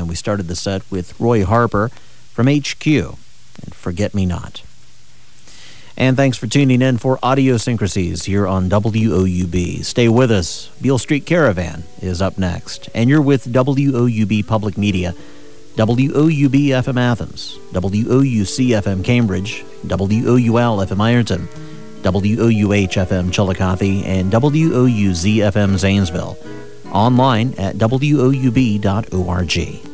and we started the set with Roy Harper from HQ and Forget Me Not. And thanks for tuning in for Audiosyncrasies here on WOUB. Stay with us. Beale Street Caravan is up next, and you're with WOUB Public Media, WOUB FM Athens, WOUC FM Cambridge, WOUL FM Ironton, WOUH FM Chillicothe, and WOUZ FM Zanesville. Online at WOUB.org.